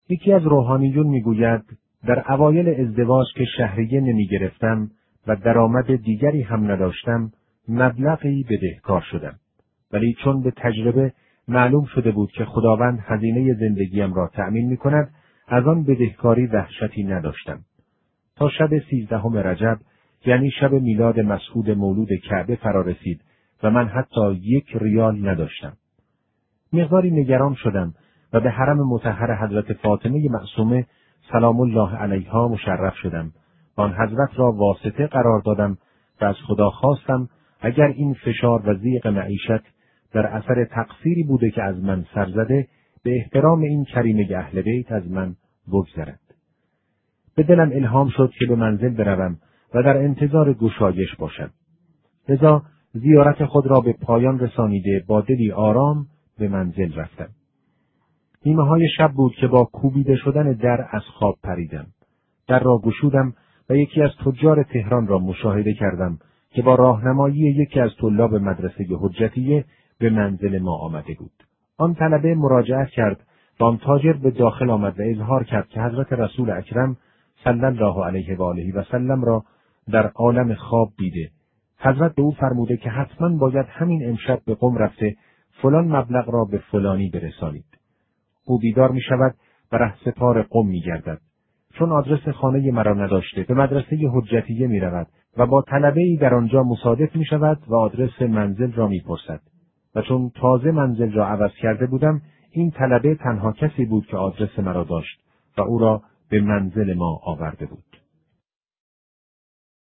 یکی از روحانیون میگوید در اوایل ازدواج که شهریه نمیگرفتم و درآمد دیگری هم نداشتم، مبلغی بدهکار شدم. ولی چون به تجربه معلوم شده بود که خداوند هزینه زندگیم را تأمین می‌کند، از آن بدهکاری وحشتی نداشتم. تا شب 13 رجب، یعنی شب میلاد مسعود مولود کعبه فرا رسید و من حتی 1 ریال نداشتم. مقداری نگران شدم و به حرم مطهر حضرت فاطمه معصومه سلام الله علیها مشرف شدم و آن حضرت را واسطه قرار دادم و از خدا خواستم اگر این فشار و ضیق معیشت در اثر تقصیری بوده که از من سر زده، به احترام این کریمه اهل بیت از من بگذرد. به دلم الهام شد که به منزل بروم و در انتظار گشایش باشم. لذا زیارت خود را به پایان رسانیده با دلی آرام به منزل رفتم. نیمه‌های شب بود که با کوبیده شدن در از خواب پریدم. در را گشودم و یکی از تجار تهران را مشاهده کردم که با راهنمایی یکی از طلاب مدرسه حجتیه به منزل ما آمده بود. آن طلبه مراجعت کرد و آن تاجر به داخل آمد و اظهار کرد که حضرت رسول اکرم صلی الله علیه و آله و سلم را در عالم خواب دیده. حضرت به او فرموده که حتما باید همین امشب به قم رفته فلان مبلغ را به فلانی برسانید. او بیدار می شود و رهسپار قم می گردد. چون آدرس خانه مرا نداشته به مدرسه حجتیه می رود و با طلبه‌ای در آنجا مصادف می شود و آدرس منزل را می پرسد. و چون تازه منزل را عوض کرده بودم، این طلبه تنها کسی بود که آدرس مرا داشت و او را به منزل ما آورده بود.